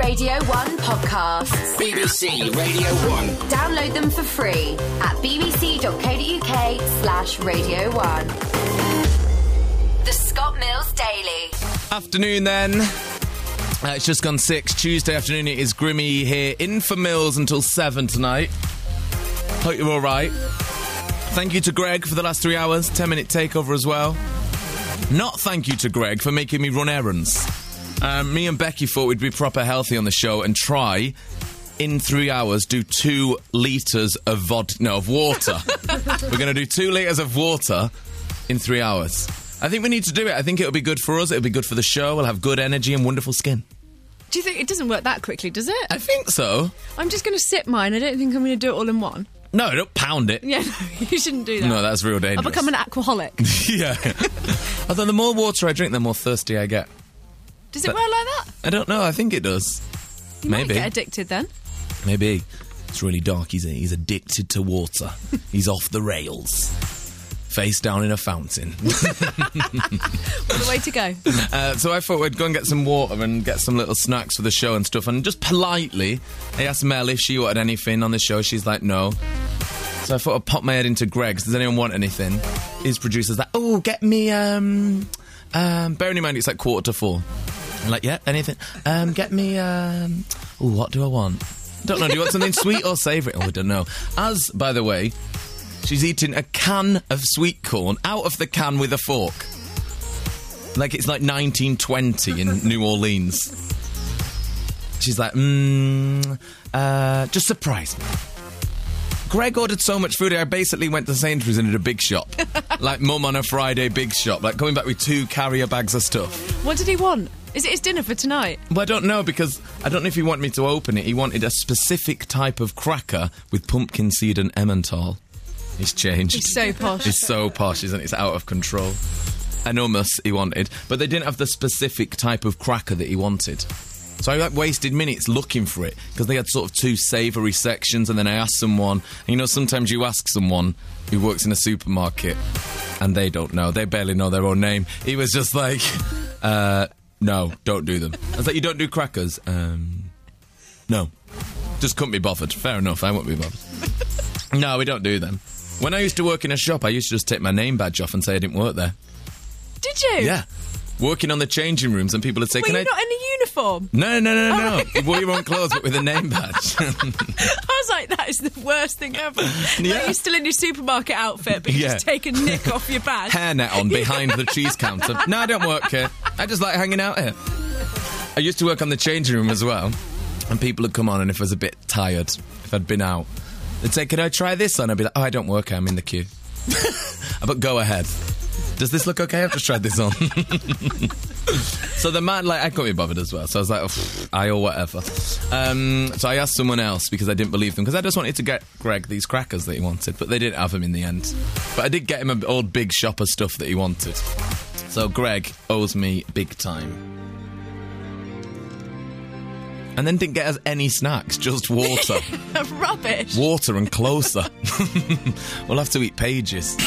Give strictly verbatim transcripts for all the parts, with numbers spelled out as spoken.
Radio one podcasts. B B C Radio one. Download them for free at bbc.co.uk slash Radio one. The Scott Mills Daily. Afternoon then. Uh, it's just gone six. Tuesday afternoon. It is Grimmy here in for Mills until seven tonight. Hope you're all right. Thank you to Greg for the last three hours. ten minute takeover as well. Not thank you to Greg for making me run errands. Um, me and Becky thought we'd be proper healthy on the show and try, in three hours, do two litres of vod- no, of water. We're going to do two litres of water in three hours. I think we need to do it. I think it'll be good for us. It'll be good for the show. We'll have good energy and wonderful skin. Do you think it doesn't work that quickly, does it? I think so. I'm just going to sip mine. I don't think I'm going to do it all in one. No, don't pound it. Yeah, no, you shouldn't do that. No, that's real dangerous. I'll become an aquaholic. Yeah. Although the more water I drink, the more thirsty I get. Does it But- work like that? I don't know. I think it does. You Maybe. might get addicted then. Maybe. It's really dark. He's, he's addicted to water. He's off the rails. Face down in a fountain. What a way to go. Uh, so I thought we'd go and get some water and get some little snacks for the show and stuff. And just politely, I asked Mel if she wanted anything on the show. She's like, no. So I thought I'd pop my head into Greg's. Does anyone want anything? His producer's like, oh, get me, um... um bearing in mind it's like quarter to four. I'm like, yeah, anything. Um, get me, um... oh, what do I want? Don't know, do you want something sweet or savoury? Oh, I don't know. As, by the way, she's eating a can of sweet corn out of the can with a fork. Like it's like nineteen twenty in New Orleans. She's like, mmm, uh, just surprise me. Greg ordered so much food, I basically went to Sainsbury's and did a big shop. Like Mum on a Friday big shop. Like coming back with two carrier bags of stuff. What did he want? Is it his dinner for tonight? Well, I don't know, because I don't know if he wanted me to open it. He wanted a specific type of cracker with pumpkin seed and Emmental. He's changed. He's so posh. He's so posh, isn't he? It's out of control. An hummus he wanted, but they didn't have the specific type of cracker that he wanted. So I like, wasted minutes looking for it, because they had sort of two savoury sections, and then I asked someone, and you know, sometimes you ask someone who works in a supermarket, and they don't know. They barely know their own name. He was just like, uh, no, don't do them. I was like, you don't do crackers? Um, no. Just couldn't be bothered. Fair enough, I won't be bothered. No, we don't do them. When I used to work in a shop, I used to just take my name badge off and say I didn't work there. Did you? Yeah. Working on the changing rooms, and people would say, Were can you I... not in a uniform? No, no, no, no, no. Oh. You wore your own clothes, but with a name badge. I was like, that is the worst thing ever. Yeah. Like, you're still in your supermarket outfit, but you Yeah. just take a nick off your badge. Hairnet on behind the cheese counter. No, I don't work here. I just like hanging out here. I used to work on the changing room as well, and people would come on, and if I was a bit tired, if I'd been out, they'd say, could I try this on? I'd be like, oh, I don't work here, I'm in the queue. But go ahead. Does this look okay? I've just tried this on. So the man, like, I couldn't be bothered as well. So I was like, oh, I or whatever. Um, so I asked someone else because I didn't believe them, because I just wanted to get Greg these crackers that he wanted, but they didn't have them in the end. But I did get him an old big shop of stuff that he wanted. So Greg owes me big time. And then didn't get us any snacks, just water. Rubbish. Water and closer. We'll have to eat pages.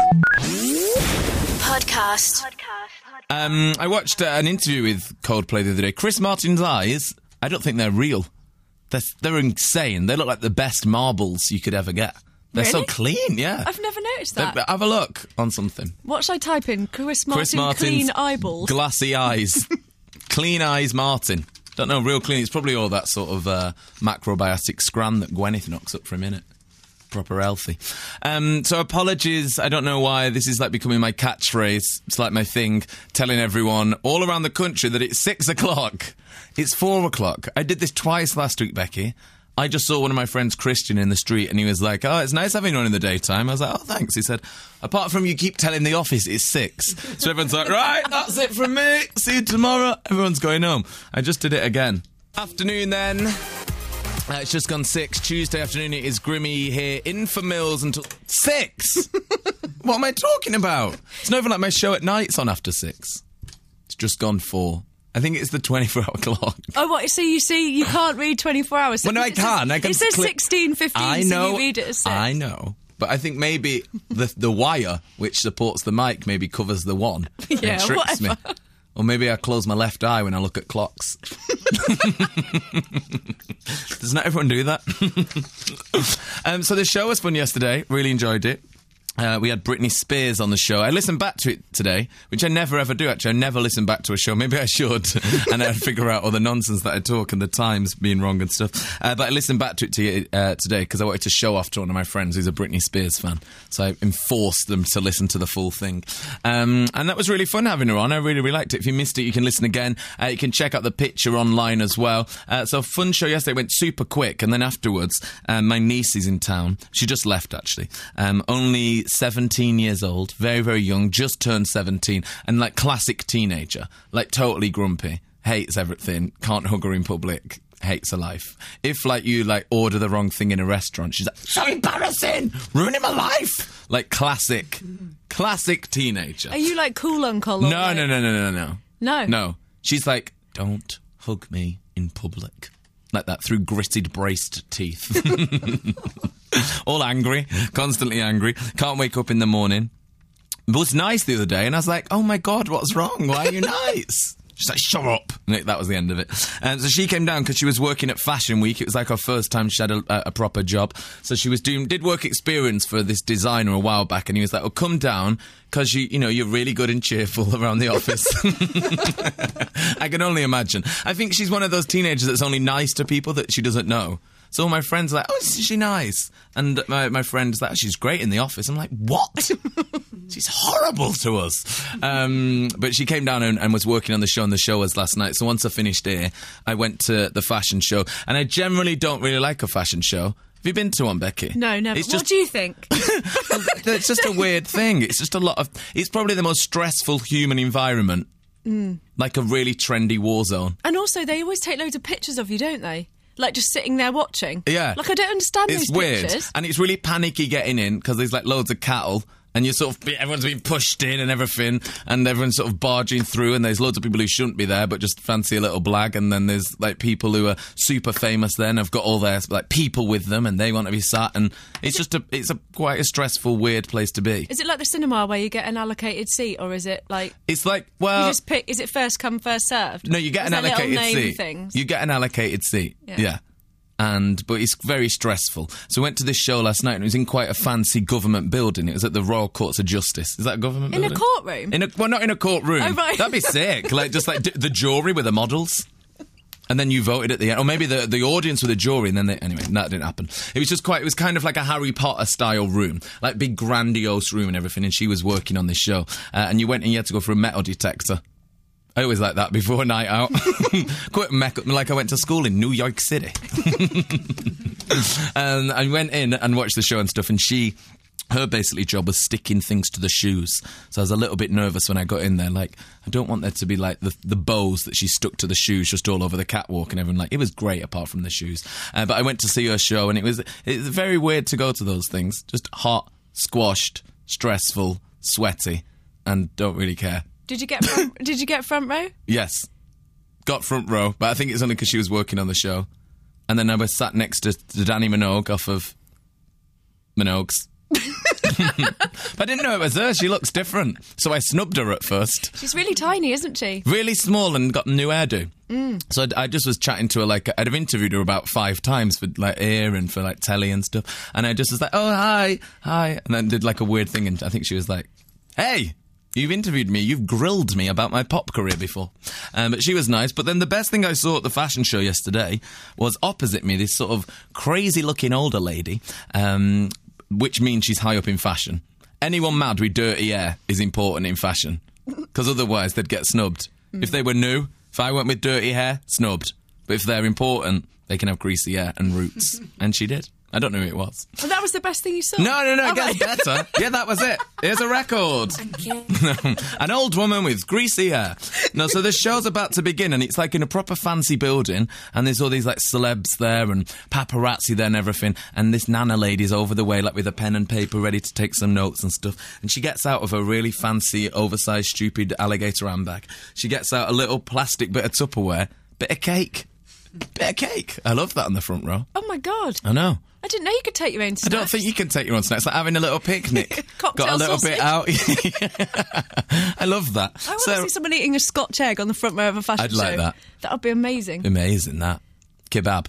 Podcast. Um, I watched uh, an interview with Coldplay the other day. Chris Martin's eyes, I don't think they're real. They're, they're insane. They look like the best marbles you could ever get. They're so Really? clean, yeah. I've never noticed They- that. have a look on something. What should I type in? Chris Martin Chris Martin's clean eyeballs. glassy eyes. Clean eyes Martin. Don't know, real clean. It's probably all that sort of uh, macrobiotic scram that Gwyneth knocks up for a minute. Proper healthy. Um, so apologies, I don't know why this is like becoming my catchphrase. It's like my thing, telling everyone all around the country that it's six o'clock. It's four o'clock. I did this twice last week, Becky. I just saw one of my friends, Christian, in the street, and he was like, oh, it's nice having you on in the daytime. I was like, oh, thanks. He said, apart from you keep telling the office it's six. So everyone's like, right, that's it from me. See you tomorrow. Everyone's going home. I just did it again. Afternoon then. Uh, it's just gone six. Tuesday afternoon, it is Grimmy here in for Mills until six. What am I talking about? It's not even like my show at night's on after six. It's just gone four. I think it's the twenty-four hour clock. Oh, what? So you see, you can't read twenty-four hours. Well, no, I It says- can. I can It says click- sixteen fifteen, I so know. you read it as six. I know. But I think maybe the the wire, which supports the mic, maybe covers the one. Yeah, and tricks whatever. me. Or maybe I close my left eye when I look at clocks. Does not everyone do that? um, so the show was fun yesterday. Really enjoyed it. Uh, we had Britney Spears on the show. I listened back to it today, which I never ever do, actually. I never listen back to a show. Maybe I should. And I'd figure out all the nonsense that I talk and the times being wrong and stuff. Uh, but I listened back to it to, uh, today because I wanted to show off to one of my friends who's a Britney Spears fan. So I enforced them to listen to the full thing. Um, and that was really fun having her on. I really, really liked it. If you missed it, you can listen again. Uh, you can check out the picture online as well. Uh, so fun show yesterday. Went super quick. And then afterwards, uh, my niece is in town. She just left, actually. Um, only seventeen years old, very, very young, just turned seventeen, and like classic teenager, like totally grumpy, hates everything, can't hug her in public, hates her life. If like you like order the wrong thing in a restaurant, she's like, so embarrassing, ruining my life. Like classic, classic teenager. Are you like cool uncle? No, like... no, no, no, no, no. No? No. She's like, don't hug me in public. Like that, through gritted, braced teeth. All angry, constantly angry. Can't wake up in the morning. It was nice the other day, and I was like, oh my God, what's wrong? Why are you nice? She's like, shut up. And that was the end of it. And so she came down because she was working at Fashion Week. It was like her first time she had a, a proper job. So she was doing, did work experience for this designer a while back. And he was like, oh, come down because you, you know, you're really good and cheerful around the office. I can only imagine. I think she's one of those teenagers that's only nice to people that she doesn't know. So all my friends are like, oh, is she nice? And my, my friend's like, oh, she's great in the office. I'm like, what? She's horrible to us. Um, but she came down and, and was working on the show, and the show was last night. So once I finished here, I went to the fashion show. And I generally don't really like a fashion show. Have you been to one, Becky? No, never. It's What just, do you think? It's just a weird thing. It's just a lot of... It's probably the most stressful human environment. Mm. Like a really trendy war zone. And also, they always take loads of pictures of you, don't they? Like, just sitting there watching. Yeah. Like, I don't understand it's those weird. pictures. And it's really panicky getting in, because there's, like, loads of cattle, and you're sort of... Everyone's being pushed in and everything, and everyone's sort of barging through, and there's loads of people who shouldn't be there, but just fancy a little blag, and then there's, like, people who are super famous then, have got all their, like, people with them, and they want to be sat, and it's just a... It's a quite a stressful, weird place to be. Is it like the cinema where you get an allocated seat, or is it, like... It's like, well... You just pick... Is it first come, first served? No, you get is an allocated seat. Things? You get an allocated seat. Yeah. yeah. And but it's very stressful. So I went to this show last night, and it was in quite a fancy government building. It was at the Royal Courts of Justice. Is that a government in building? In a courtroom? In a well, not in a courtroom. Oh, right. That'd be sick. Like just like d- the jury with the models. And then you voted at the end, or maybe the the audience with the jury, and then they, anyway, that didn't happen. It was just quite. It was kind of like a Harry Potter style room, like big grandiose room and everything. And she was working on this show, uh, and you went and you had to go for a metal detector. I always like that before a night out. Quite me- like I went to school in New York City. And I went in and watched the show and stuff, and she... Her basically job was sticking things to the shoes. So I was a little bit nervous when I got in there. Like, I don't want there to be, like, the, the bows that she stuck to the shoes just all over the catwalk and everyone. Like, it was great apart from the shoes. Uh, but I went to see her show, and it was, it was very weird to go to those things. Just hot, squashed, stressful, sweaty, and don't really care. Did you get front, did you get front row? Yes. Got front row, but I think it's only because she was working on the show. And then I was sat next to, to Danny Minogue off of Minogue's. But I didn't know it was her. She looks different. So I snubbed her at first. She's really tiny, isn't she? Really small and got a new hairdo. Mm. So I, I just was chatting to her, like, I'd have interviewed her about five times for, like, air and for, like, telly and stuff. And I just was like, oh, hi, hi. And then did, like, a weird thing. And I think she was like, hey, you've interviewed me. You've grilled me about my pop career before. Um, but she was nice. But then the best thing I saw at the fashion show yesterday was opposite me, this sort of crazy-looking older lady, um, which means she's high up in fashion. Anyone mad with dirty hair is important in fashion, because otherwise they'd get snubbed. Mm. If they were new, if I went with dirty hair, snubbed. But if they're important, they can have greasy hair and roots. And she did. I don't know who it was. Well, that was the best thing you saw? No, no, no, oh, it gets right. better. Yeah, that was it. Here's a record. An old woman with greasy hair. No, so the show's about to begin, and it's like in a proper fancy building, and there's all these like celebs there and paparazzi there and everything, and this Nana lady's over the way, like with a pen and paper ready to take some notes and stuff, and she gets out of a really fancy, oversized, stupid alligator handbag. She gets out a little plastic bit of Tupperware, bit of cake. Bit of cake. I love that on the front row. Oh, my God. I know. I didn't know you could take your own I snacks. don't think you can take your own snacks. It's like having a little picnic. Cocktail Got a little sausage. bit out. I love that. I want So- to see someone eating a Scotch egg on the front row of a fashion I'd show. like that. That would be amazing. Amazing, that. Kebab.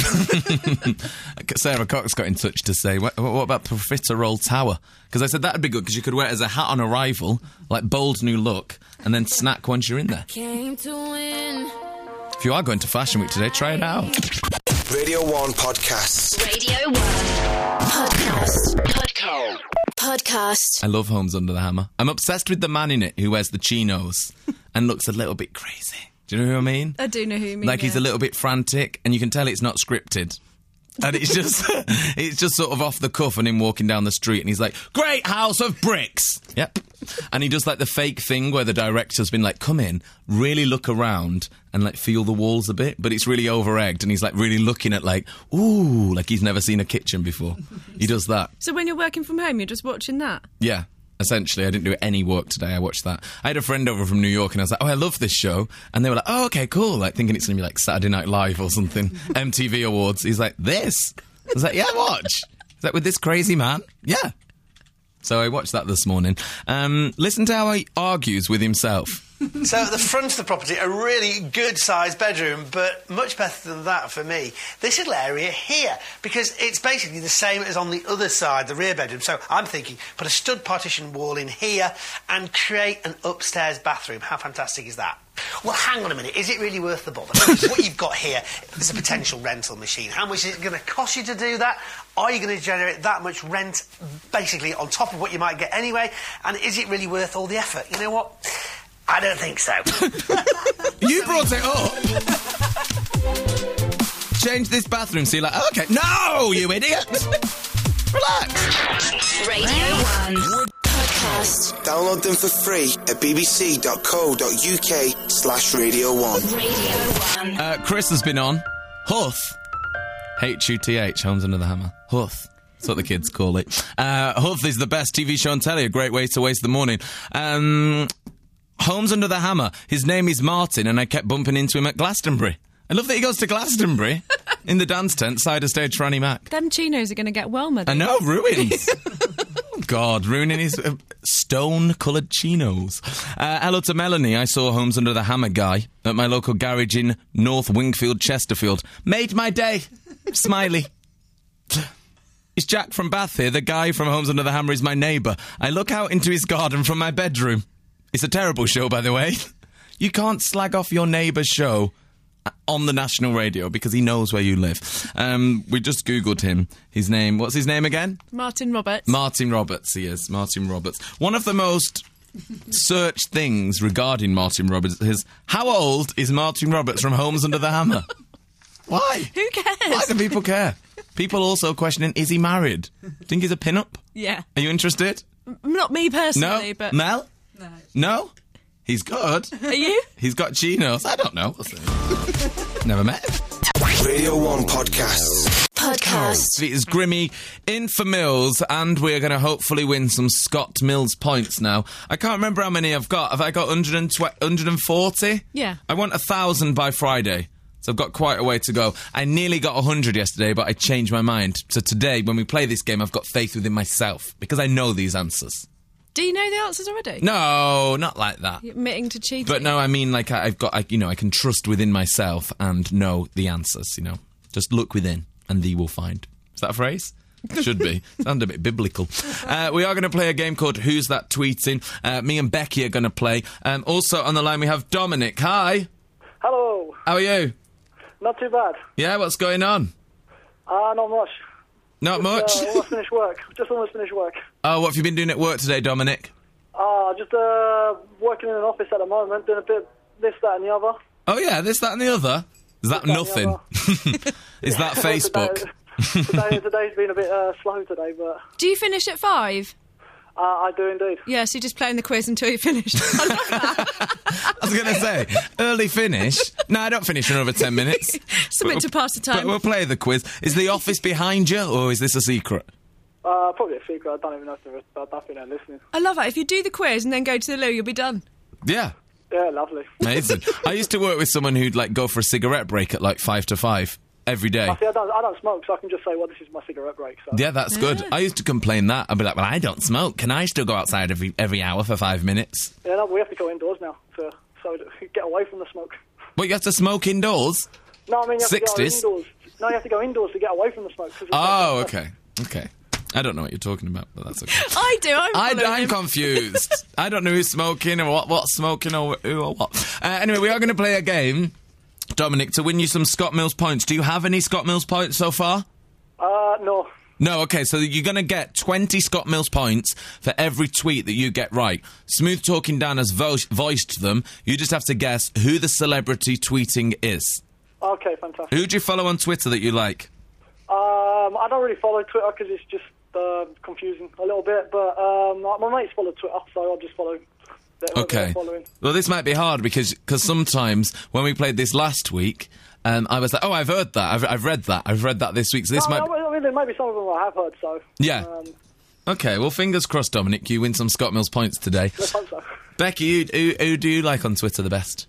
Sarah Cox got in touch to say, what, what about Profiterole Tower? Because I said that'd be good because you could wear it as a hat on arrival, like bold new look, and then snack once you're in there. Came to win. If you are going to Fashion Week today, try it out. Radio one Podcasts. Radio one. Podcast. Podcast. Podcast. I love Homes Under the Hammer. I'm obsessed with the man in it who wears the chinos and looks a little bit crazy. Do you know who I mean? I do know who you mean. Like he's yeah. a little bit frantic, and you can tell it's not scripted. And it's just, it's just sort of off the cuff, and him walking down the street, and he's like, "Great house of bricks." Yep. And he does like the fake thing where the director's been like, "Come in, really look around, and like feel the walls a bit," but it's really over-egged, and he's like really looking at like, ooh, like he's never seen a kitchen before. He does that. So when you're working from home, you're just watching that? Yeah. Essentially, I didn't do any work today. I watched that. I had a friend over from New York, and I was like, "Oh, I love this show." And they were like, "Oh, okay, cool." Like thinking it's going to be like Saturday Night Live or something, M T V Awards. He's like, "This?" I was like, "Yeah, watch." He's like, "With this crazy man?" Yeah. So I watched that this morning. Um, listen to how he argues with himself. So at the front of the property, a really good-sized bedroom, but much better than that for me. This little area here, because it's basically the same as on the other side, the rear bedroom. So I'm thinking, put a stud partition wall in here and create an upstairs bathroom. How fantastic is that? Well, hang on a minute. Is it really worth the bother? What you've got here is a potential rental machine. How much is it going to cost you to do that? Are you going to generate that much rent, basically, on top of what you might get anyway? And is it really worth all the effort? You know what? I don't think so. You brought it up. Change this bathroom so you're like, oh, okay. No, you idiot. Relax. Radio one. Podcast. Download them for free at bbc.co.uk slash radio one. Radio one. Uh, Chris has been on. Huth. H U T H, Homes Under the Hammer. Huth. That's what the kids call it. Uh, Huth is the best T V show on telly. A great way to waste the morning. Um... Homes Under the Hammer. His name is Martin, and I kept bumping into him at Glastonbury. I love that he goes to Glastonbury in the dance tent, side of stage for Annie Mac. Them chinos are going to get well muddy. I know, ruins. Oh, God, ruining his uh, stone-coloured chinos. Uh, hello to Melanie. I saw Homes Under the Hammer guy at my local garage in North Wingfield, Chesterfield. Made my day. Smiley. It's Jack from Bath here. The guy from Homes Under the Hammer is my neighbour. I look out into his garden from my bedroom. It's a terrible show, by the way. You can't slag off your neighbour's show on the national radio because he knows where you live. Um, we just Googled him. His name, what's his name again? Martin Roberts. Martin Roberts, he is. Martin Roberts. One of the most searched things regarding Martin Roberts is, how old is Martin Roberts from Homes Under the Hammer? Why? Who cares? Why do people care? People also questioning, is he married? Think he's a pin-up? Yeah. Are you interested? M- Not me personally, No? but... Mel? No. No? He's good. Are you? He's got chinos. I don't know. Never met him. Radio one Podcasts. Podcast. It is Grimmy in for Mills, and we're going to hopefully win some Scott Mills points now. I can't remember how many I've got. Have I got one hundred twenty, one hundred forty? Yeah. I want one thousand by Friday, so I've got quite a way to go. I nearly got one hundred yesterday, but I changed my mind. So today, when we play this game, I've got faith within myself, because I know these answers. Do you know the answers already? No, not like that. You're admitting to cheating. But no, I mean, like, I, I've got, I, you know, I can trust within myself and know the answers, you know. Just look within, and thee will find. Is that a phrase? Should be. Sound a bit biblical. Uh, we are going to play a game called Who's That Tweeting? Uh, me and Becky are going to play. Um, also on the line we have Dominic. Hi. Hello. How are you? Not too bad. Yeah, what's going on? Uh, not much. Not much? Uh, almost finished work. Just almost finished work. Oh, what have you been doing at work today, Dominic? Uh, just uh, working in an office at the moment, doing a bit of this, that and the other. Oh, yeah, this, that and the other? Is that This, that, and the nothing? other. Is that Facebook? Today, today, today's been a bit uh, slow today, but Do you finish at five? uh, I do indeed. Yeah, so you're just playing the quiz until you finished. I love that. I was going to say, early finish. No, I don't finish in over ten minutes. Something But to pass the But time. we'll play the quiz. Is the office behind you, or is this a secret? Uh, probably a secret. I don't even know if they're, I don't think they're listening. I love that. If you do the quiz and then go to the loo, you'll be done. Yeah. Yeah, lovely. Amazing. I used to work with someone who'd like go for a cigarette break at like five to five every day. I see, I don't, I don't smoke, so I can just say, well, this is my cigarette break. So. Yeah, that's good. I used to complain that. I'd be like, well, I don't smoke. Can I still go outside every every hour for five minutes? Yeah, no, we have to go indoors now to so to get away from the smoke. What, you have to smoke indoors? No, I mean, you have sixties? to go indoors. No, you have to go indoors to get away from the smoke. 'cause it's Oh, like- okay. Okay. I don't know what you're talking about, but that's okay. I do. I'm I, following I'm him. confused. I don't know who's smoking or what, what's smoking or who or what. Uh, anyway, we are going to play a game, Dominic, to win you some Scott Mills points. Do you have any Scott Mills points so far? Uh, no. No, okay, so you're going to get twenty Scott Mills points for every tweet that you get right. Smooth Talking Dan has vo- voiced them. You just have to guess who the celebrity tweeting is. Okay, fantastic. Who do you follow on Twitter that you like? Um, I don't really follow Twitter because it's just uh, confusing a little bit, but um, my, my mates follow Twitter, so I'll just follow whoever Okay. they're following. Well, this might be hard because cause sometimes when we played this last week, um, I was like, oh, I've heard that. I've, I've read that. I've read that this week. So this No, might... I mean, there might be some of them I have heard, so... Yeah. Um, Okay, well, fingers crossed, Dominic. You win some Scott Mills points today. let's hope so. Becky, who, who, who do you like on Twitter the best?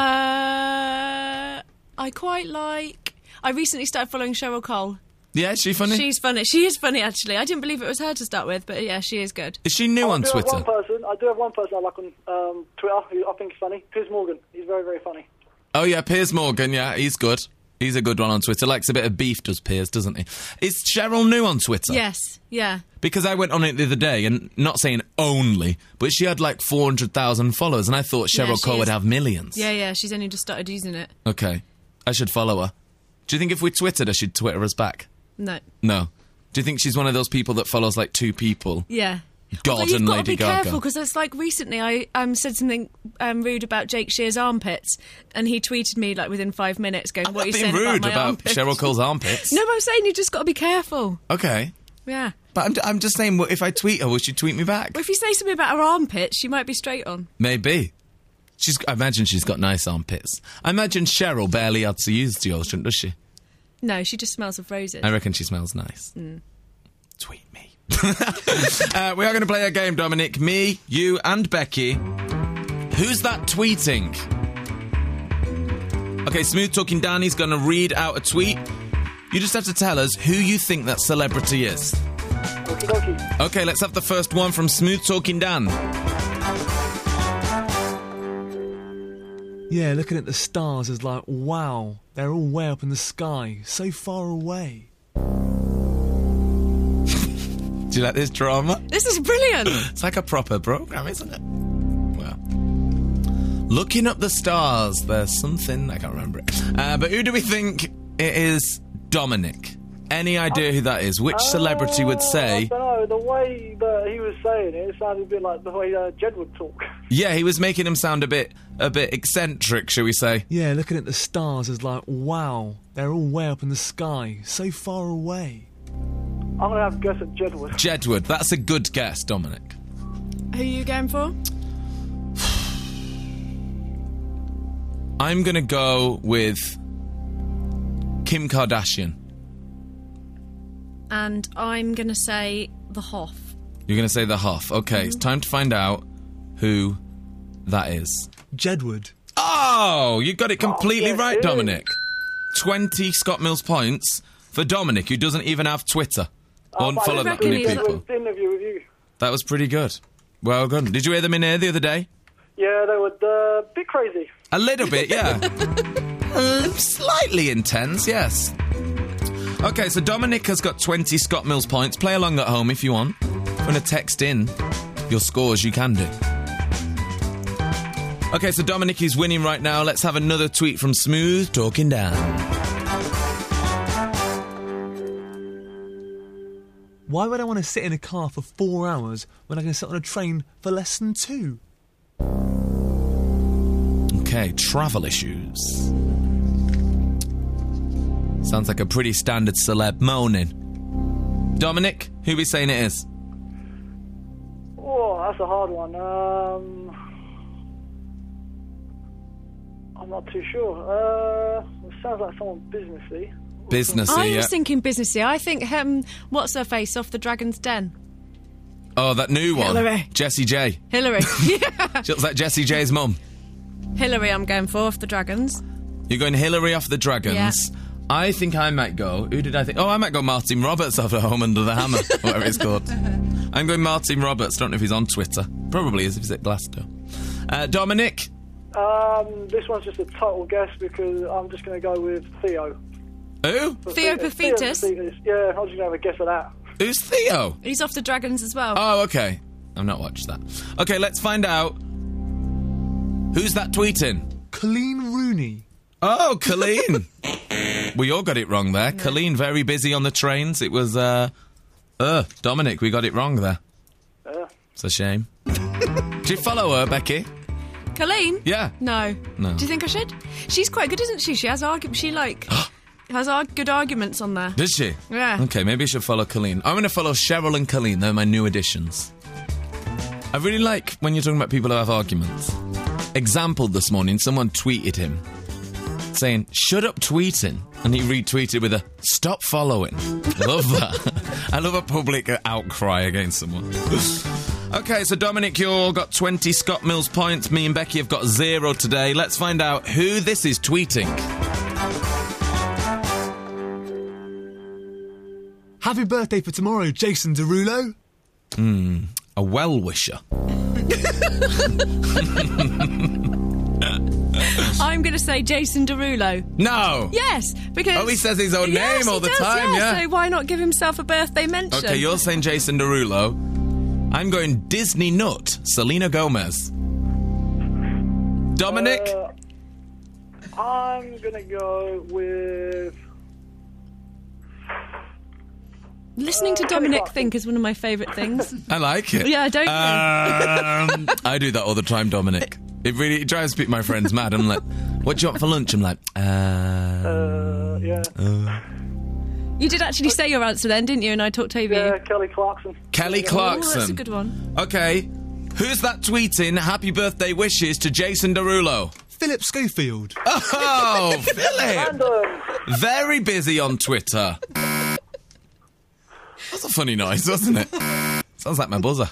Uh, I quite like. I recently started following Cheryl Cole. Yeah, is she funny? She's funny. She is funny, actually. I didn't believe it was her to start with, but yeah, she is good. Is she new on I do Twitter? Have one person, I do have one person I like on um, Twitter who I think is funny. Piers Morgan. He's very, very funny. Oh, yeah, Piers Morgan, yeah, he's good. He's a good one on Twitter. Likes a bit of beef, does Piers, doesn't he? Is Cheryl new on Twitter? Yes, yeah. Because I went on it the other day, and not saying only, but she had like four hundred thousand followers, and I thought Yeah, Cheryl she Cole would is. have millions. Yeah, yeah, she's only just started using it. Okay. I should follow her. Do you think if we Twittered her, she'd Twitter us back? No. No. Do you think she's one of those people that follows like two people? Yeah. God Although you've and got Lady to be Gaga. careful because it's like recently I um, said something um, rude about Jake Shear's armpits, and he tweeted me like within five minutes going, "What are you Being saying rude about my about armpits?" Cheryl Cole's armpits. No, but I'm saying you just got to be careful. Okay. Yeah. But I'm, I'm just saying, well, if I tweet her, will she tweet me back? Well, if you say something about her armpits, she might be straight on. Maybe. She's. I imagine she's got nice armpits. I imagine Cheryl barely had to use deodorant, does she? No, she just smells of roses. I reckon she smells nice. Tweet me. uh, we are going to play a game, Dominic. Me, you, and Becky. Who's that tweeting? Okay, Smooth Talking Danny's going to read out a tweet. You just have to tell us who you think that celebrity is. Okie dokie. Okay, let's have the first one from Smooth Talking Dan. Yeah, looking at the stars is like, wow, they're all way up in the sky, so far away. Do you like this drama? This is brilliant. It's like a proper program, isn't it? Well, looking up the stars, there's something, I can't remember it. Uh, but who do we think it is? Dominic. Any idea who that is? Which celebrity would I say... don't know, the way that he was saying it, it sounded a bit like the way uh, Jed would talk. Yeah, he was making him sound a bit a bit eccentric, shall we say. Yeah, looking at the stars is like, wow, they're all way up in the sky, so far away. I'm going to have to guess at Jedward. Jedward, that's a good guess, Dominic. Who are you going for? I'm going to go with Kim Kardashian. And I'm going to say the Hoff. You're going to say the Huff. Okay, it's time to find out who that is. Jedward. Oh, you got it completely yes, right, it is. Dominic. twenty Scott Mills points for Dominic, who doesn't even have Twitter. Oh, Or but I follow that reckon many he's- people. Jedward's interview with you. That was pretty good. Well done. Did you hear them in here the other day? Yeah, they were uh, a bit crazy. A little bit, yeah. uh, slightly intense, yes. Okay, so Dominic has got twenty Scott Mills points. Play along at home if you want. If you want to text in your scores, you can do. Okay, so Dominic is winning right now. Let's have another tweet from Smooth Talking Dan. Why would I want to sit in a car for four hours when I can sit on a train for less than two? Okay, travel issues. Sounds like a pretty standard celeb moaning. Dominic, who are we saying it is? Oh, that's a hard one. Um, I'm not too sure. Uh, it sounds like someone businessy. Businessy, I yeah. was thinking businessy. I think, um, what's her face off the Dragon's Den? Oh, that new one. Hillary. Jessie J. Hillary. Yeah. She looks like Jessie J's mum. Hillary, I'm going for, off the Dragons. You're going Hillary off the Dragons. Yeah. I think I might go... Who did I think? Oh, I might go Martin Roberts off the Home Under the Hammer, whatever it's called. I'm going Martin Roberts. Don't know if he's on Twitter. Probably is if he's at Glasgow. Uh, Dominic? Um, this one's just a total guess because I'm just going to go with Theo. Who? Theo Paphitis? Paphitis. Yeah, I was just going to have a guess of that. Who's Theo? He's off the Dragons as well. Oh, okay. I've not watched that. Okay, let's find out. Who's that tweeting? Colleen Rooney. Oh, Colleen. We all got it wrong there. Yeah. Colleen, very busy on the trains. It was, uh... Uh, Dominic, we got it wrong there. Yeah. It's a shame. Do you follow her, Becky? Colleen? Yeah. No. No. Do you think I should? She's quite good, isn't she? She has argu- She, like... has arg- good arguments on there. Does she? Yeah. Okay, maybe I should follow Colleen. I'm going to follow Cheryl and Colleen. They're my new additions. I really like when you're talking about people who have arguments. Example this morning, someone tweeted him saying, shut up tweeting. And he retweeted with a, stop following. I love that. I love a public outcry against someone. Okay, so Dominic, you got twenty Scott Mills points. Me and Becky have got zero today. Let's find out who this is tweeting. Happy birthday for tomorrow, Jason Derulo. Hmm, a well-wisher. I'm going to say Jason Derulo. No! Yes, because... Oh, he says his own yes, name all he the does, time, yeah. So why not give himself a birthday mention? Okay, you're saying Jason Derulo. I'm going Disney nut, Selena Gomez. Dominic? Uh, I'm going to go with... Listening to Uh, Dominic think is one of my favourite things. I like it. Yeah, don't you? Um, I do that all the time, Dominic. It really it drives my friends mad. I'm like, what do you want for lunch? I'm like, uh... Uh, yeah. uh. You did actually say your answer then, didn't you? And I talked over Yeah, you. Kelly Clarkson. Kelly Oh, Clarkson. that's a good one. Okay, who's that tweeting happy birthday wishes to Jason Derulo? Philip Schofield. Oh, Philip! Random. Very busy on Twitter. That's a funny noise, wasn't it? Sounds like my buzzer.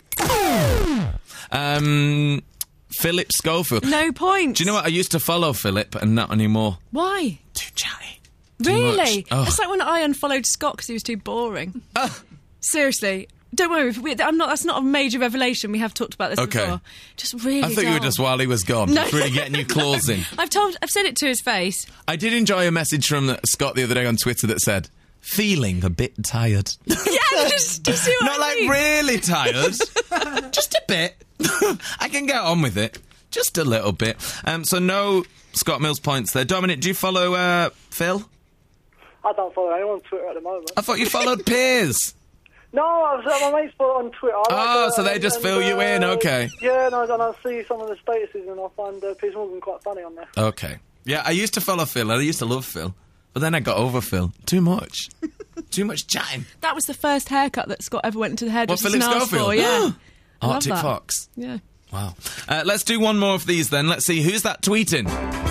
Um, Philip Schofield. No points. Do you know what? I used to follow Philip and not anymore. Why? Too chatty. Really? much. Oh. It's like when I unfollowed Scott because he was too boring. Ah. Seriously. Don't worry, we, I'm not. That's not a major revelation. We have talked about this Okay. before. Just really. I thought you were dull. just while he was gone. No. Just really getting your claws in. I've told. I've said it to his face. I did enjoy a message from Scott the other day on Twitter that said, feeling a bit tired. Yeah, just, just see what Not I like mean. really tired. Just a bit. I can get on with it. Just a little bit. Um, so no Scott Mills points there. Dominic, do you follow uh, Phil? I don't follow anyone on Twitter at the moment. I thought you followed Piers. No, I was, uh, my mates follow on Twitter. I like, Oh, uh, so they just fill you in, okay. Yeah, no, and I see some of the statuses and I find uh, Piers Morgan quite funny on there. Okay. Yeah, I used to follow Phil. I used to love Phil. But then I got over Phil. Too much. Too much chatting. That was the first haircut that Scott ever went to the What, hairdresser Philip and asked Schofield? for. Yeah, I love Arctic that. Fox. Yeah. Wow. Uh, let's do one more of these then. Let's see, who's that tweeting?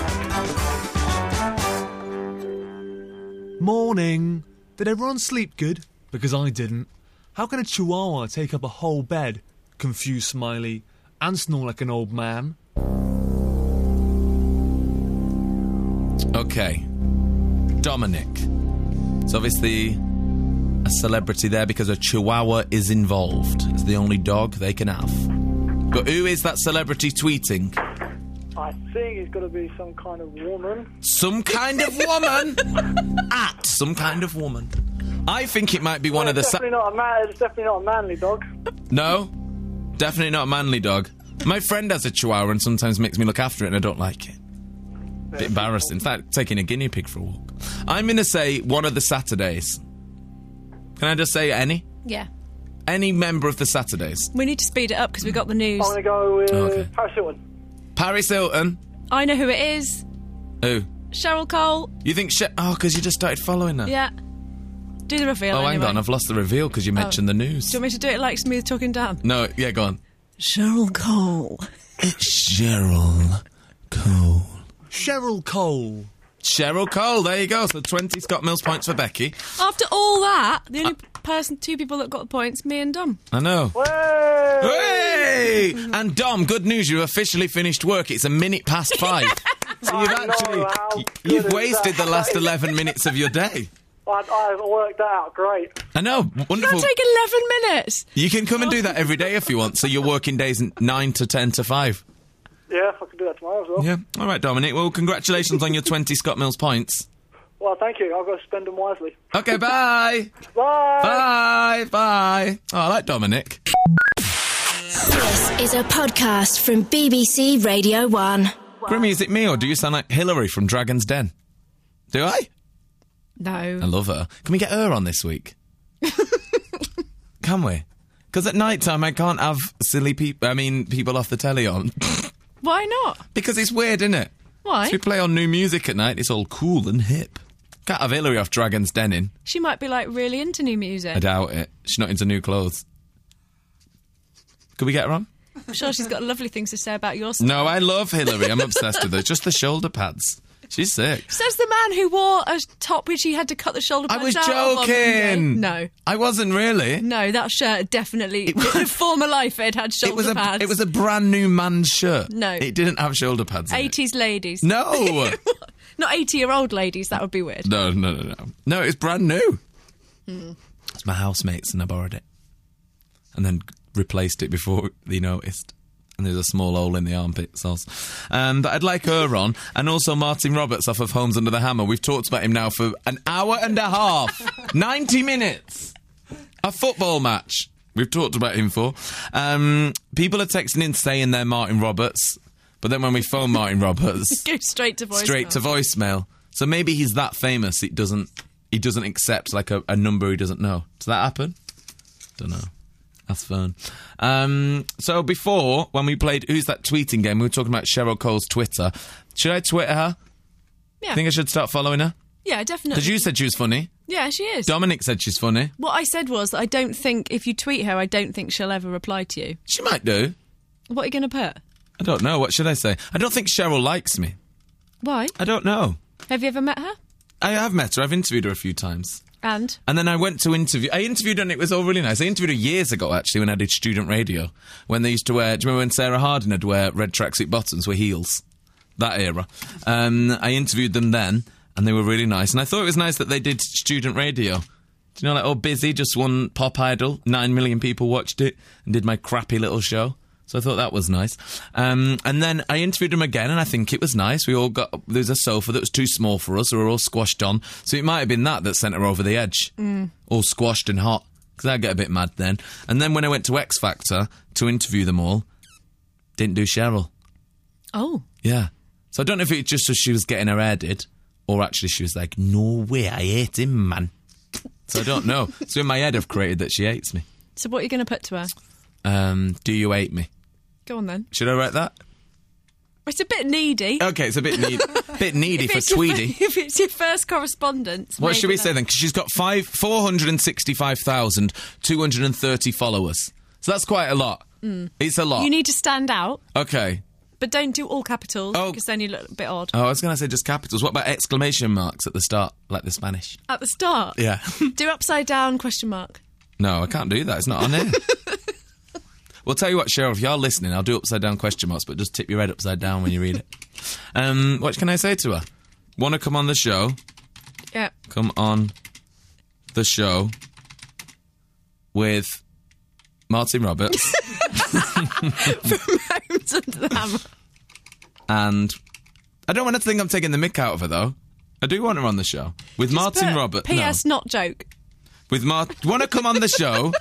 Morning. Did everyone sleep good? Because I didn't. How can a chihuahua take up a whole bed? Confused smiley. And snore like an old man. Okay. Dominic. It's obviously a celebrity there because a chihuahua is involved. It's the only dog they can have. But who is that celebrity tweeting? I think it's got to be some kind of woman. Some kind of woman? At some kind of woman. I think it might be one Well, of the... it's Sa- definitely not a man. It's definitely not a manly dog. no? Definitely not a manly dog. My friend has a chihuahua and sometimes makes me look after it and I don't like it. A bit embarrassing. It's like taking a guinea pig for a walk. I'm going to say one of the Saturdays. Can I just say any? Yeah. Any member of the Saturdays. We need to speed it up because we got the news. I'm going to go with Okay. Paris Hilton. Paris Hilton. I know who it is. Who? Cheryl Cole. You think... She- oh, because you just started following her. Yeah. Do the reveal. Oh, hang anyway. on. I've lost the reveal because you mentioned the news. Do you want me to do it like Smooth Talking Dan? No, yeah, go on. Cheryl Cole. Cheryl Cole. Cheryl Cole. Cheryl Cole, there you go. So twenty Scott Mills points for Becky. After all that, the only person, two people that got the points, me and Dom. I know. Hey! Hey! And Dom, good news, you officially finished work. It's a minute past five. So you've I know, actually, how y- good you've is wasted that? the last eleven minutes of your day. I, I worked that out great. I know, wonderful. That'll take eleven minutes. You can come and do that every day if you want. So your working days nine to ten to five. Yeah, I can do that tomorrow as well. Yeah. All right, Dominic. Well, congratulations on your twenty Scott Mills points. Well, thank you. I'll go spend them wisely. Okay, bye. Bye! Bye. Bye. Oh, I like Dominic. This is a podcast from B B C Radio one. Grimmy, is it me or do you sound like Hillary from Dragon's Den? Do I? No. I love her. Can we get her on this week? Can we? Because at night time I can't have silly people, I mean, people off the telly on. Why not? Because it's weird, isn't it? Why? If we play on new music at night, it's all cool and hip. Can't have Hillary off Dragon's Den in. She might be, like, really into new music. I doubt it. She's not into new clothes. Could we get her on? I'm sure she's got lovely things to say about your stuff. No, I love Hillary. I'm obsessed with her. Just the shoulder pads. She's sick. Says the man who wore a top which he had to cut the shoulder I pads was out of on Monday. joking. No. I wasn't really. No, that shirt definitely... in a former life it had shoulder It was a pads. it was a brand new man's shirt. No. It didn't have shoulder pads in it. eighties ladies. No. Not eighty-year-old ladies, that would be weird. No, no, no, no. No, it's brand new. Hmm. It's my housemates and I borrowed it. And then replaced it before they noticed. And there's a small hole in the armpit sauce. Um, but I'd like her on. And also Martin Roberts off of Homes Under the Hammer. We've talked about him now for an hour and a half. ninety minutes. A football match. We've talked about him for. Um, people are texting in saying they're Martin Roberts. But then when we phone Martin Roberts... Go straight to voicemail. Straight to voicemail. So maybe he's that famous it doesn't he doesn't accept like a, a number he doesn't know. Does that happen? Don't know. That's fun. Um, so before, when we played Who's That Tweeting game, we were talking about Cheryl Cole's Twitter. Should I Twitter her? Yeah. Think I should start following her? Yeah, definitely. Because you said she was funny. Yeah, she is. Dominic said she's funny. What I said was that I don't think, if you tweet her, I don't think she'll ever reply to you. She might do. What are you going to put? I don't know. What should I say? I don't think Cheryl likes me. Why? I don't know. Have you ever met her? I have met her. I've interviewed her a few times. And? And then I went to interview. I interviewed her and it was all really nice. I interviewed her years ago, actually, when I did student radio. When they used to wear... Do you remember when Sarah Harding would wear red tracksuit bottoms with heels? That era. Um, I interviewed them then, and they were really nice. And I thought it was nice that they did student radio. Do you know, like, oh, Busy just won Pop Idol. Nine million people watched it and did my crappy little show. So I thought that was nice. Um, and then I interviewed him again, and I think it was nice. We all got... There was a sofa that was too small for us, so we were all squashed on. So it might have been that that sent her over the edge. Mm. All squashed and hot. Because I'd get a bit mad then. And then when I went to X Factor to interview them all, didn't do Cheryl. Oh. Yeah. So I don't know if it just was she was getting her hair did, or actually she was like, no way, I hate him, man. So I don't know. So in my head I've created that she hates me. So what are you going to put to her? Um, do you hate me? Go on then. Should I write that? It's a bit needy. Okay, it's a bit need, bit needy If for it's your Tweedy. fir- if it's your first correspondence. What maybe should we not. say then? Because she's got five, four hundred sixty-five thousand two hundred thirty followers. So that's quite a lot. Mm. It's a lot. You need to stand out, Okay. but don't do all capitals, Oh. because then you look a bit odd. Oh, I was going to say just capitals. What about exclamation marks at the start, like the Spanish? At the start. Yeah. Do upside down question mark. No, I can't do that. It's not on here. Well, tell you what, Cheryl, if you're listening, I'll do upside down question marks, but just tip your head upside down when you read it. Um, what can I say to her? Want to come on the show? Yeah. Come on the show with Martin Roberts From Homes Under the Hammer. and I don't want her to think I'm taking the mick out of her, though. I do want her on the show with Martin Put Roberts. P S not joke. With Mar- want to come on the show?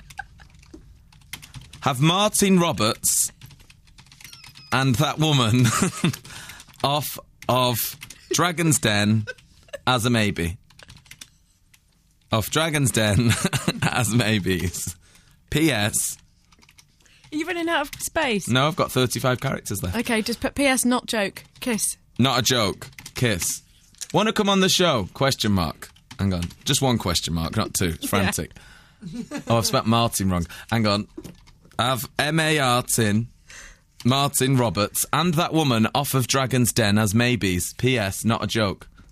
Have Martin Roberts and that woman off of Dragon's Den as a maybe. Off Dragon's Den as maybes. P S. Are you running out of space? No, I've got thirty-five characters left. Okay, just put P S not joke. Kiss. Not a joke. Kiss. Want to come on the show? Question mark. Hang on. Just one question mark, not two. It's frantic. Oh, I've spelled Martin wrong. Hang on. Have M A Martin, Martin Roberts, and that woman off of Dragon's Den as maybes. P S. Not a joke.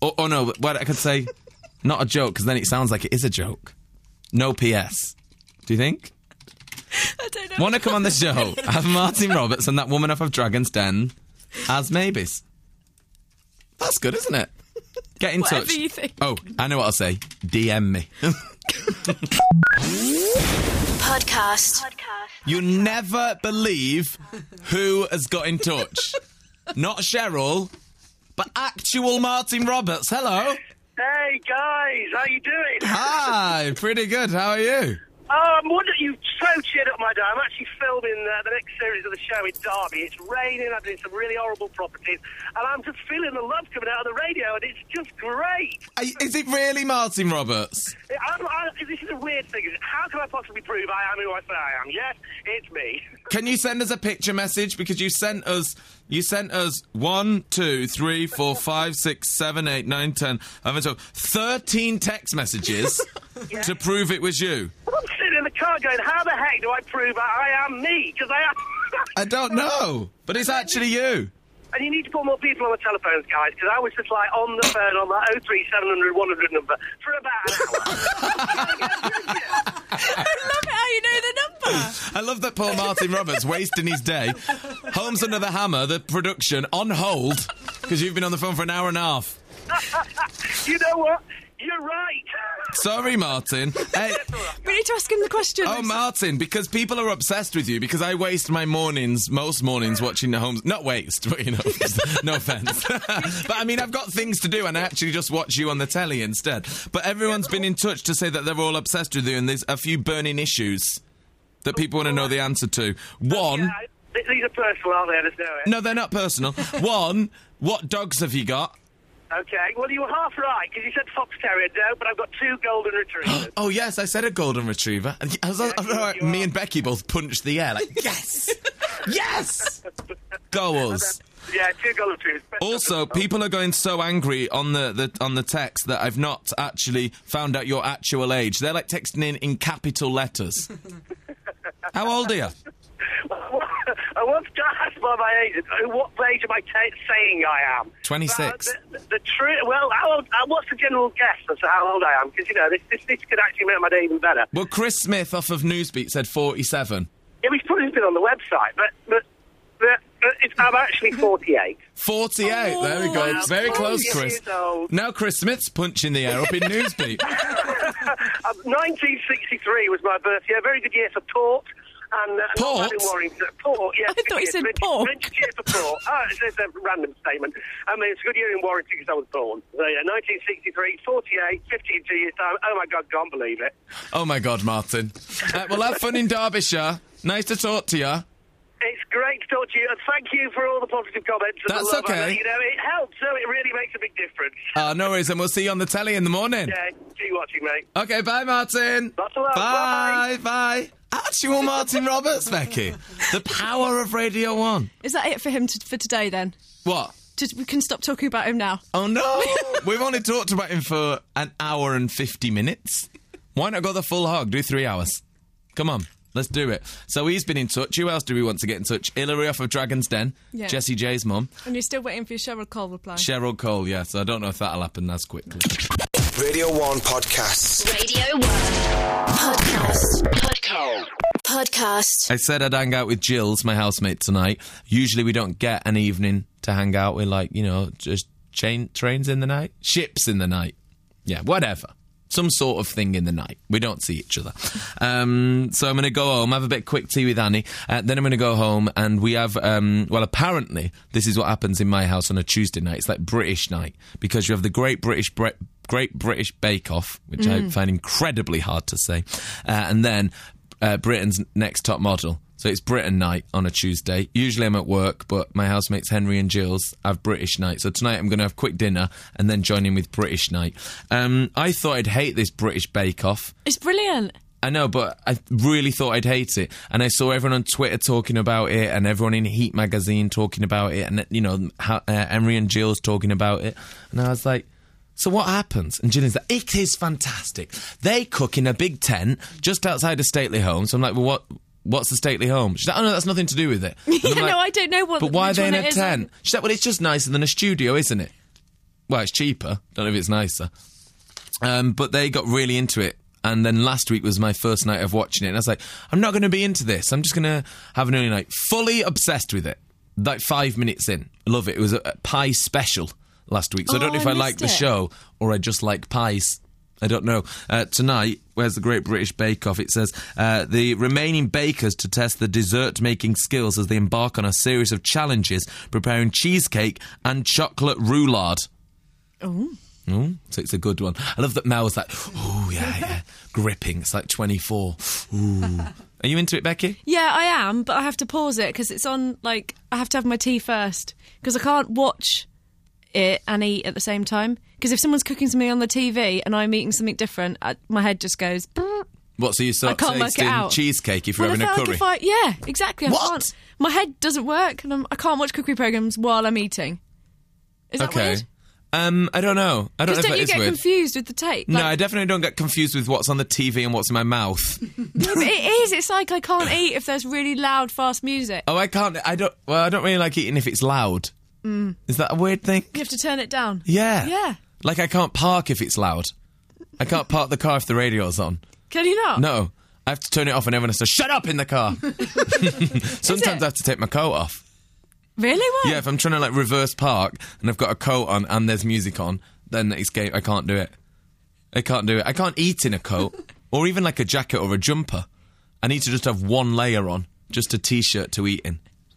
Oh, oh no, what I could say, not a joke, because then it sounds like it is a joke. No P S. Do you think? I don't know. Want to come on the show? Have Martin Roberts and that woman off of Dragon's Den as maybes. That's good, isn't it? Get in Whatever touch. you think. Oh, I know what I'll say. D M me. Podcast. You never believe who has got in touch. Not Cheryl, but actual Martin Roberts. Hello. Hey guys, how you doing? Hi, pretty good. How are you? Oh, I'm wondering, you so cheered up my day. I'm actually filming uh, the next series of the show in Derby. It's raining, I'm doing some really horrible properties, and I'm just feeling the love coming out of the radio, and it's just great. Are you- Is it really Martin Roberts? I'm, I, this is a weird thing. How can I possibly prove I am who I say I am? Yes, it's me. Can you send us a picture message? Because you sent us, you sent us one, two, three, four, five, six, seven, eight, nine, ten, eleven, twelve, thirteen text messages Yeah. to prove it was you. I'm sitting in the car going, how the heck do I prove I am me? Because I am... I don't know, but it's actually you. And you need to put more people on the telephones, guys, because I was just like on the phone on that oh three seven hundred one hundred number for about an hour. I love it how you know the number. I love that Paul Martin Roberts wasting his day. Homes Under the Hammer, the production, on hold, because you've been on the phone for an hour and a half. You know what? You're right. Sorry, Martin. Hey, We need to ask him the question. oh, Martin, because people are obsessed with you, because I waste my mornings, most mornings, watching the Homes... Not waste, but, you know, no offence. But, I mean, I've got things to do, and I actually just watch you on the telly instead. But everyone's been in touch to say that they're all obsessed with you, and there's a few burning issues that people want to know the answer to. One... Yeah, I- these are personal, aren't they? I just know it. No, they're not personal. One, what dogs have you got? Okay, well, you were half right, because you said fox terrier, no, but I've got two golden retrievers. Oh, yes, I said a golden retriever. And I was, I was- you- right, you me are. and Becky both punched the air, like, yes! Yes! Go us. Yeah, two golden retrievers. Best Also, of them. people are going so angry on the, the on the text that I've not actually found out your actual age. They're like texting in in capital letters. How old are you? I once got asked by my agent, uh, what age am I t- saying I am? twenty-six. Uh, the, the, the tru- well, how old, uh, what's the general guess as to how old I am? Because, you know, this, this, this could actually make my day even better. Well, Chris Smith off of Newsbeat said forty-seven. Yeah, he's put it on the website, but, but, but, but it's, I'm actually forty-eight. forty-eight, Oh, there we go. that's Very close, forty Chris. years old. Now Chris Smith's punching the air up in Newsbeat. Um, nineteen sixty-three was my birth year. Very good year for port. And, uh, Port? not bad in Warrington. Port, yes. I thought you said Rich, pork. Rich year for port. Oh, it's, it's a random statement. I mean, it's a good year in Warrington because I was born. So, yeah, nineteen sixty-three, forty-eight, fifty-two years time. Oh, my God, can't believe it. Oh, my God, Martin. Uh, well, have fun in Derbyshire. Nice to talk to you. It's great to talk to you, and thank you for all the positive comments. And That's the love. okay. And, you know, it helps, so it really makes a big difference. Uh, no worries, and we'll see you on the telly in the morning. Yeah, keep watching, mate. Okay, bye, Martin. Lots of love. Bye, bye. Actual Martin Roberts, Becky. The power of Radio One. Is that it for him to, for today then? What? Just, we can stop talking about him now. Oh, no. We've only talked about him for an hour and fifty minutes. Why not go the full hog? Do three hours. Come on. Let's do it. So he's been in touch. Who else do we want to get in touch? Hillary off of Dragon's Den. Yeah. Jessie J's mum. And you're still waiting for your Cheryl Cole reply. Cheryl Cole, yes. I don't know if that'll happen as quickly. Radio one podcasts. Radio one. Podcast. Podcast. Podcast. I said I'd hang out with Jills, my housemate, tonight. Usually we don't get an evening to hang out with, like, you know, just chain trains in the night, ships in the night. Yeah, whatever. Some sort of thing in the night. We don't see each other. Um, so I'm going to go home, have a bit of quick tea with Annie. Uh, then I'm going to go home and we have, um, well, apparently this is what happens in my house on a Tuesday night. It's like British night because you have the Great British Bre- Great British Bake Off, which I find incredibly hard to say. Uh, and then uh, Britain's Next Top Model. So it's Britain night on a Tuesday. Usually I'm at work, but my housemates Henry and Jills have British night. So tonight I'm going to have quick dinner and then join in with British night. Um, I thought I'd hate this British Bake Off. It's brilliant. I know, but I really thought I'd hate it. And I saw everyone on Twitter talking about it and everyone in Heat magazine talking about it and, you know, ha- uh, Henry and Jills talking about it. And I was like, so what happens? And Gillian's like, it is fantastic. They cook in a big tent just outside a stately home. So I'm like, well, what... What's the stately home? She's like, oh no, that's nothing to do with it. And Yeah, I'm like, no, I don't know what. But why are which they in one a it is. tent? She's like, well, it's just nicer than a studio, isn't it? Well, it's cheaper. Don't know if it's nicer. Um, but they got really into it. And then last week was my first night of watching it. And I was like, I'm not going to be into this. I'm just going to have an early night. Fully obsessed with it. Like five minutes in. Love it. It was a, a pie special last week. So Oh, I don't know if I I like the missed it. show or I just like pies. I don't know. Uh, tonight, where's the Great British Bake Off? It says, uh, the remaining bakers to test the dessert-making skills as they embark on a series of challenges preparing cheesecake and chocolate roulade. Oh. Oh, so it's a good one. I love that Mel was like, oh, yeah, yeah, gripping. It's like twenty-four. Ooh. Are you into it, Becky? Yeah, I am, but I have to pause it because it's on, like, I have to have my tea first because I can't watch it and eat at the same time. Because if someone's cooking something on the T V and I'm eating something different, I, my head just goes... "Brr." What, so you I start can't work it tasting out. cheesecake if you're Well, I having a feel curry? like if I, yeah, exactly. I What? Can't, my head doesn't work and I'm, I can't watch cookery programmes while I'm eating. Is that okay. weird? Um, I don't know. I don't know Because if don't that you is get weird. confused with the tape? No, Like- I definitely don't get confused with what's on the T V and what's in my mouth. No, but it is. It's like I can't eat if there's really loud, fast music. Oh, I can't. I don't. Well, I don't really like eating if it's loud. Mm. Is that a weird thing? You have to turn it down. Yeah. Yeah. Like I can't park if it's loud. I can't park the car if the radio's on. Can you not? No. I have to turn it off and everyone says, shut up in the car. Sometimes I have to take my coat off. Really? What? Yeah, if I'm trying to like reverse park and I've got a coat on and there's music on, then it's game. I can't do it. I can't do it. I can't eat in a coat or even like a jacket or a jumper. I need to just have one layer on, just a t-shirt to eat in.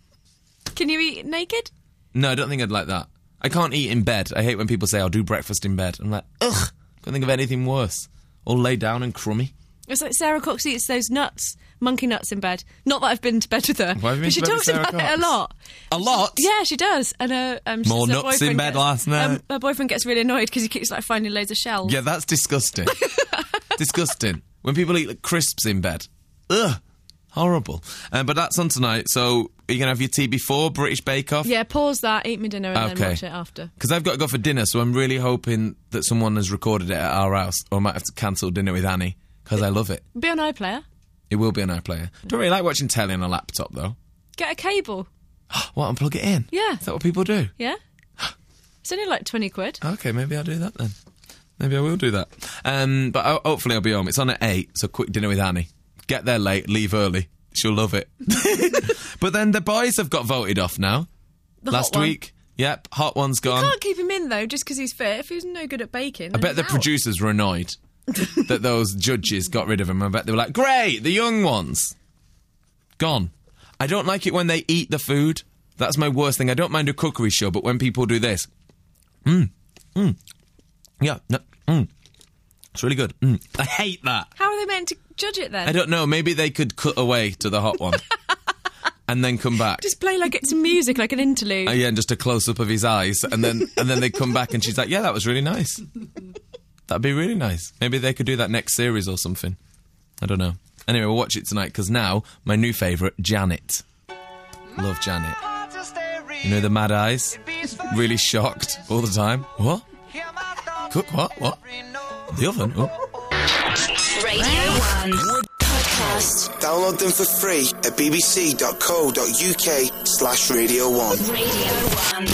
Can you eat naked? No, I don't think I'd like that. I can't eat in bed. I hate when people say I'll do breakfast in bed. I'm like, ugh, can't think of anything worse. All lay down and crummy. It's like Sarah Cox eats those nuts, monkey nuts in bed. Not that I've been to bed with her. Why have you been but to she bed with talks Sarah about it Cox? a lot. A lot? Yeah, she does. And uh, um, she More says her nuts in boyfriend bed gets- last night? Um, her boyfriend gets really annoyed because he keeps like finding loads of shells. Yeah, that's disgusting. Disgusting. When people eat like, crisps in bed. Ugh. Horrible. Um, but that's on tonight, so are you going to have your tea before British Bake Off? Yeah, pause that, eat my dinner, and then Okay. watch it after. Because I've got to go for dinner, so I'm really hoping that someone has recorded it at our house, or I might have to cancel dinner with Annie, because I love it. Be on iPlayer. It will be an iPlayer. Don't really like watching telly on a laptop, though. Get a cable. What, and plug it in? Yeah. Is that what people do? Yeah. It's only like twenty quid. Okay, maybe I'll do that then. Maybe I will do that. Um, but ho- hopefully I'll be home. It's on at eight, so quick dinner with Annie. Get there late, leave early. She'll love it. But then the boys have got voted off now. The Last hot one. week. Yep, hot one's gone. You can't keep him in though, just because he's fit. If he's no good at baking, I then bet he's the out. producers were annoyed that those judges got rid of him. I bet they were like, great, the young ones. Gone. I don't like it when they eat the food. That's my worst thing. I don't mind a cookery show, but when people do this. Mmm. Mmm. Yeah. No, mmm. It's really good. Mm. I hate that. How are they meant to judge it then? I don't know. Maybe they could cut away to the hot one and then come back. Just play like it's music, like an interlude. Uh, yeah, and just a close up of his eyes, and then and then they come back, and she's like, "Yeah, that was really nice. That'd be really nice. Maybe they could do that next series or something. I don't know. Anyway, we'll watch it tonight because now my new favourite, Janet. Love Janet. You know the mad eyes, really shocked all the time. What? Cook what? What? The oven? Oh. Radio one podcast. Download them for free at bbc.co.uk slash Radio one. Radio one.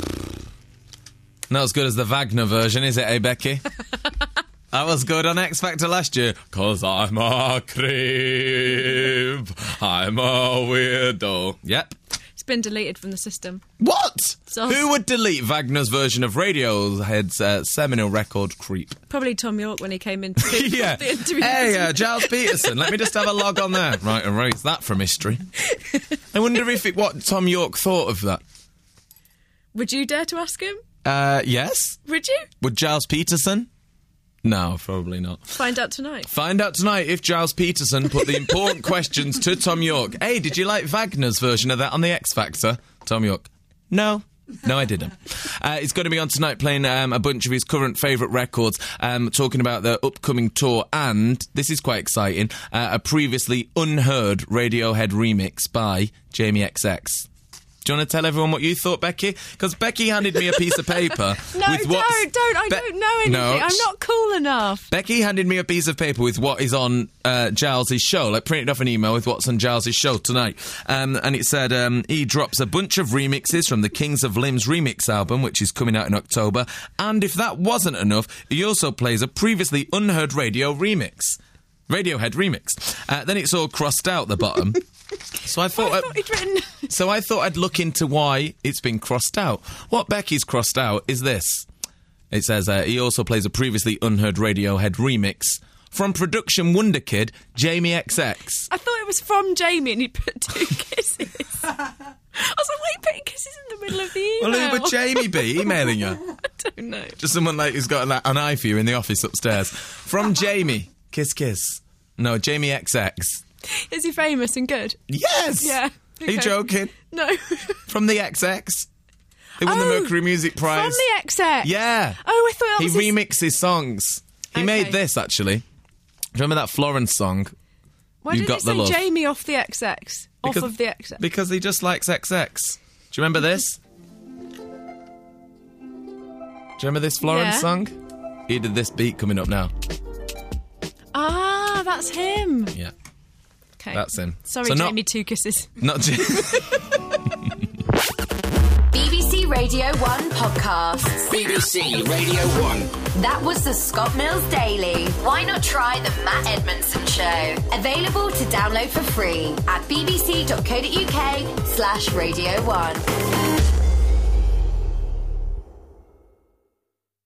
Not as good as the Wagner version, is it, eh, Becky? That was good on X Factor last year. 'Cause I'm a creep. I'm a weirdo. Yep. It's been deleted from the system. What? So- Who would delete Wagner's version of Radiohead's uh, seminal record, Creep? Probably Tom York when he came in to do Yeah. the interview. Hey, uh, Giles Peterson, let me just have a log on there. Right, erase that from history. I wonder if it, what Tom York thought of that. Would you dare to ask him? Uh, yes? Would you? Would Giles Peterson? No, probably not. Find out tonight. Find out tonight if Giles Peterson put the important questions to Tom York. Hey, did you like Wagner's version of that on the X Factor? Tom York. No. No, I didn't. Uh, he's going to be on tonight playing um, a bunch of his current favourite records, um, talking about the upcoming tour, and, this is quite exciting, uh, a previously unheard Radiohead remix by Jamie X X. Do you want to tell everyone what you thought, Becky? Because Becky handed me a piece of paper No, with don't, what's... don't. I Be- don't know anything. No, I'm not cool enough. Becky handed me a piece of paper with what is on uh, Giles' show, like printed off an email with what's on Giles' show tonight. Um, and it said um, he drops a bunch of remixes from the Kings of Limbs remix album, which is coming out in October. And if that wasn't enough, he also plays a previously unheard radio remix. Radiohead remix. Uh, then it's all crossed out the bottom. So I thought, I thought he'd written... so I thought I'd look into why it's been crossed out. What Becky's crossed out is this. It says uh, he also plays a previously unheard Radiohead remix from production wonder kid Jamie X X. I thought it was from Jamie and he put two kisses. I was like, why are you putting kisses in the middle of the email? Well, who would Jamie be emailing you? I don't know. Just someone like who's got like, an eye for you in the office upstairs. From Jamie. Kiss, kiss. No, Jamie X X. Is he famous and good? Yes! Yeah. Are you okay. joking? No. From the X X. They won Oh, the Mercury Music Prize. From the X X? Yeah. Oh, I thought that He was his... remixes songs. He Okay. made this, actually. Do you remember that Florence song? Why You did Got it the say Love? Jamie off the X X? Off Because- of the X X? Because he just likes X X. Do you remember this? Do you remember this Florence Yeah. song? He did this beat coming up now. Ah, that's him. Yeah. Okay. That's him. Sorry, So not- Jamie, two kisses. Not J- B B C Radio one podcasts. B B C Radio one. That was the Scott Mills Daily. Why not try the Matt Edmondson Show? Available to download for free at bbc.co.uk slash radio one.